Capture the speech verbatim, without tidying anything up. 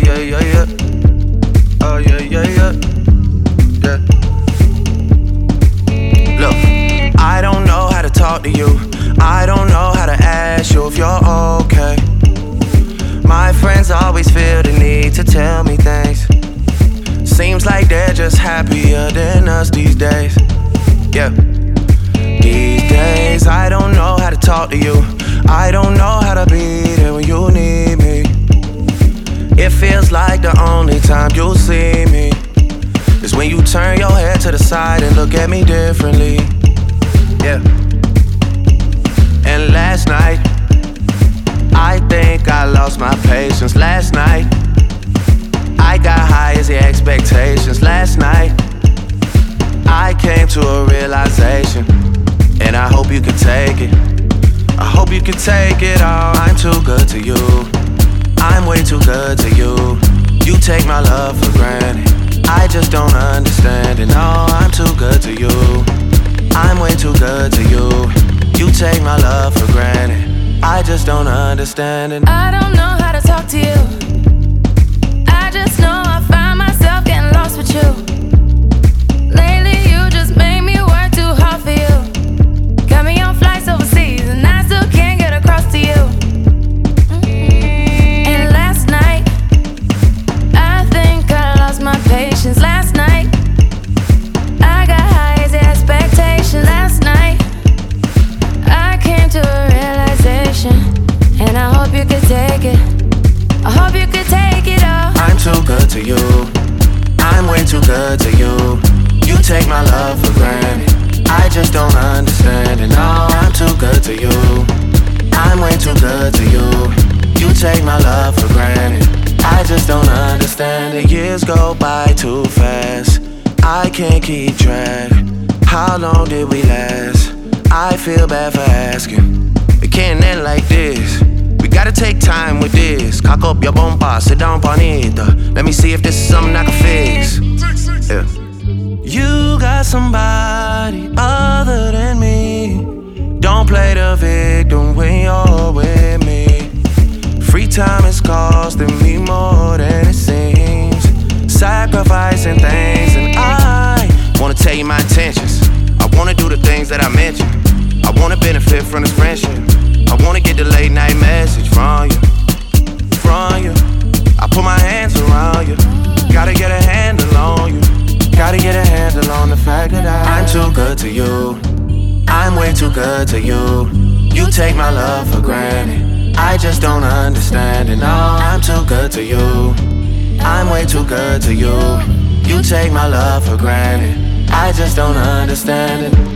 yeah, yeah, yeah. Oh, yeah, yeah, yeah. Yeah. Look, I don't know how to talk to you. I don't know how to ask you if you're okay. My friends always feel the need to tell me things. Seems like they're just happier than us these days. Yeah. These days, I don't know how to talk to you. I don't know how to be there when you need me. It feels like the only time you'll see me is when you turn your head to the side and look at me differently. Yeah. And last night, I think I lost my patience. Last night, I got high as the expectations. Last night, I came to a realization, and I hope you can take it. I hope you can take it all. I'm too good to you. I'm way too good to you. You take my love for granted. I just don't understand it. No, I'm too good to you. I'm way too good to you. You take my love for granted. I just don't understand it. I don't know how to talk to you. I just know I find myself getting lost with you. Lately you just made me work too hard for you. Got me on flights overseas and I still can't get across to you. And last night, I think I lost my patience. Last night, I got high as the expectation. Last night, I came to a realization, and I hope you could take it. I hope you could take it all. I'm too good to you. I'm way too good to you. You take my love for granted. I just don't understand it. No, I'm too good to you. I'm way too good to you. You take my love for granted. I just don't understand it. Years go by too fast. I can't keep track. How long did we last? I feel bad for asking. It can't end like this. We gotta take time with this. Cock up your bomba, sit down, bonita. Let me see if this is something I can fix. Yeah. You got somebody other than me. Don't play the victim when you're with me. Free time is costing me more than it seems. Sacrificing things, and I wanna tell you my intentions. I wanna do the things that I mentioned. I wanna benefit from this friendship. I wanna get the late night message from you, from you. I put my hands around you. Gotta get a handle on you. Gotta get a handle on the fact that I, I'm too good to you. I'm way too good to you. You take my love for granted. I just don't understand it. No, I'm too good to you. I'm way too good to you. You take my love for granted. I just don't understand it.